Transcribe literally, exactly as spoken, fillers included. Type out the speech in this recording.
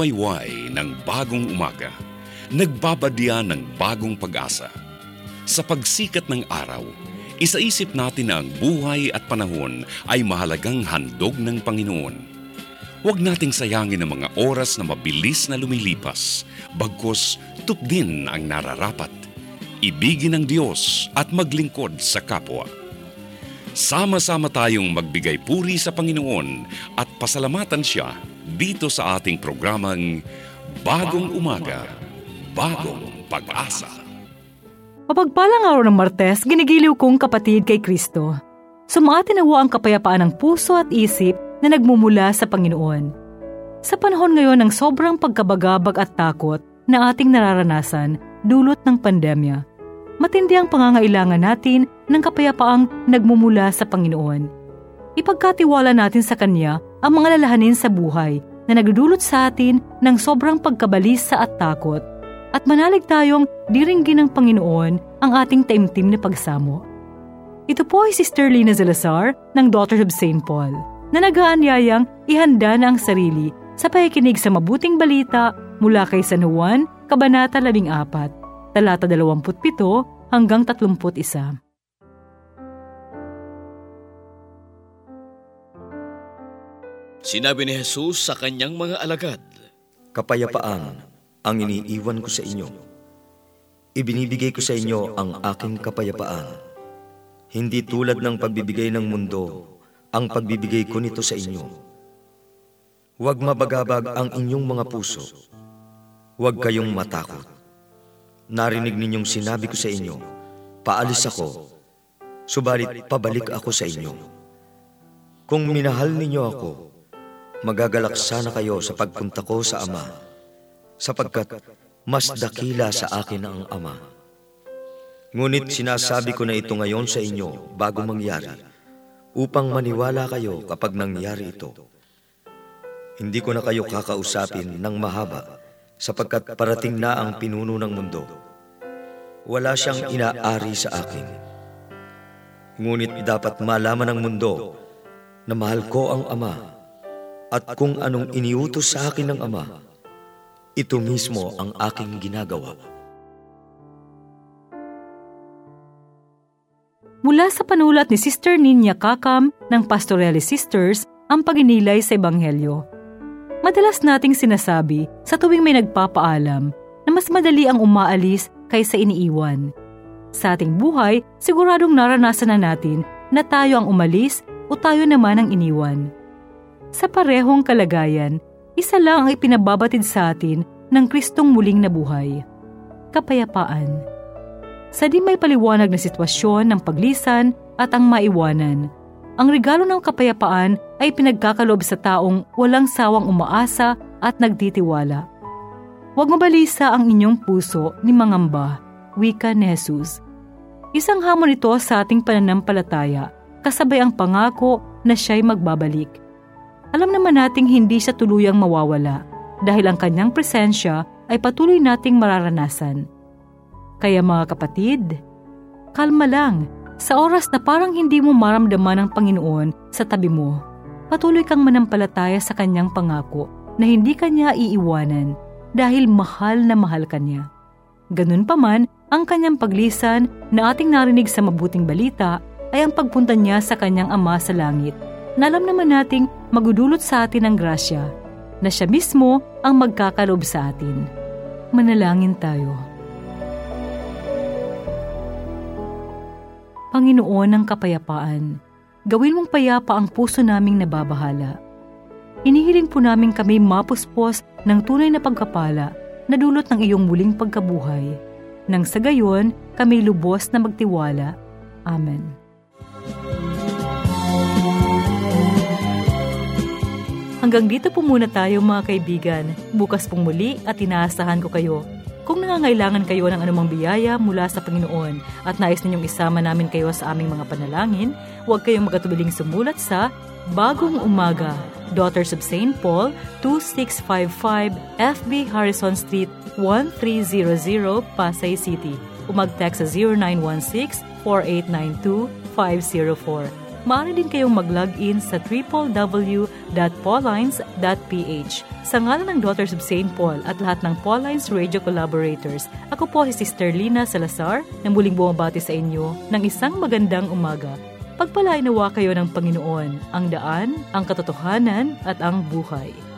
Nagwawayway ng bagong umaga, nagbabadya ng bagong pag-asa. Sa pagsikat ng araw, isaisip natin na ang buhay at panahon ay mahalagang handog ng Panginoon. Huwag nating sayangin ang mga oras na mabilis na lumilipas, bagkus tupdin ang nararapat. Ibigin ng Diyos at maglingkod sa kapwa. Sama-sama tayong magbigay puri sa Panginoon at pasalamatan Siya dito sa ating programang Bagong Umaga, Bagong Pag-asa. Mapagpalang araw ng Martes, ginigiliw kong kapatid kay Kristo. Sumaatin nawa ang kapayapaan ng puso at isip na nagmumula sa Panginoon. Sa panahon ngayon ng sobrang pagkabagabag at takot na ating nararanasan dulot ng pandemya, matindi ang pangangailangan natin ng kapayapaang nagmumula sa Panginoon. Ipagkatiwala natin sa Kanya ang mga lalahanin sa buhay na nagdudulot sa atin ng sobrang pagkabalisa at takot, at manalig tayong diringgin ng Panginoon ang ating taimtim na pagsamo. Ito po ay Sister Lina Salazar ng Daughters of Saint Paul na nag-aanyayang ihanda na ang sarili sa pakikinig sa mabuting balita mula kay San Juan, Kabanata labing apat, talata dalawampu't pito hanggang tatlumput isa. Sinabi ni Jesus sa kanyang mga alagad, "Kapayapaan ang iniiwan ko sa inyo. Ibinibigay ko sa inyo ang aking kapayapaan. Hindi tulad ng pagbibigay ng mundo, ang pagbibigay ko nito sa inyo. Huwag mabagabag ang inyong mga puso. Huwag kayong matakot. Narinig ninyong sinabi ko sa inyo, paalis ako, subalit pabalik ako sa inyo. Kung minahal ninyo ako, magagalak sana kayo sa pagpunta ko sa Ama, sapagkat mas dakila sa akin ang Ama. Ngunit sinasabi ko na ito ngayon sa inyo bago mangyari, upang maniwala kayo kapag nangyari ito. Hindi ko na kayo kakausapin ng mahaba, sapagkat parating na ang pinuno ng mundo. Wala siyang inaari sa akin. Ngunit dapat malaman ng mundo na mahal ko ang Ama, at kung anong iniutos sa akin ng Ama, ito mismo ang aking ginagawa." Mula sa panulat ni Sister Ninya Kakam ng Pastorale Sisters ang paginilay sa Ebanghelyo. Madalas nating sinasabi sa tuwing may nagpapaalam na mas madali ang umaalis kaysa iniiwan. Sa ating buhay, siguradong naranasan na natin na tayo ang umalis o tayo naman ang iniwan. Sa parehong kalagayan, isa lang ang ipinababatid sa atin ng Kristong muling nabuhay: kapayapaan. Sa di may paliwanag na sitwasyon ng paglisan at ang maiwanan, ang regalo ng kapayapaan ay pinagkakaloob sa taong walang sawang umaasa at nagtitiwala. Huwag mabalisa ang inyong puso ni mangamba, wika ni Jesus. Isang hamon ito sa ating pananampalataya, kasabay ang pangako na siya'y magbabalik. Alam naman nating hindi siya tuluyang mawawala dahil ang kanyang presensya ay patuloy nating mararanasan. Kaya mga kapatid, kalma lang. Sa oras na parang hindi mo maramdaman ang Panginoon sa tabi mo, patuloy kang manampalataya sa kanyang pangako na hindi kanya iiwanan dahil mahal na mahal kanya. Ganun pa man, ang kanyang paglisan na ating narinig sa mabuting balita ay ang pagpunta niya sa kanyang Ama sa langit, na alam naman nating magudulot sa atin ng grasya, na siya mismo ang magkakaloob sa atin. Manalangin tayo. Panginoon ng kapayapaan, gawin mong payapa ang puso naming nababahala. Inihiling po namin kami mapuspos ng tunay na pagkapala na dulot ng iyong muling pagkabuhay. Nang sa gayon, kami lubos na magtiwala. Amen. Hanggang dito po muna tayo mga kaibigan. Bukas pong muli at inaasahan ko kayo. Kung nangangailangan kayo ng anumang biyaya mula sa Panginoon at nais ninyong isama namin kayo sa aming mga panalangin, huwag kayong magatubiling sumulat sa Bagong Umaga, Daughters of Saint Paul, two six five five F B Harrison Street, one three zero zero, Pasay City. O mag-text sa zero nine one six, four eight nine two, five zero four. maaari din kayong mag-log in sa w w w dot paulines dot p h. Sa ngalan ng Daughters of Saint Paul at lahat ng Paulines Radio Collaborators, ako po si Sister Lina Salazar na muling bumabati sa inyo ng isang magandang umaga. Pagpalain nawa kayo ng Panginoon, ang daan, ang katotohanan at ang buhay.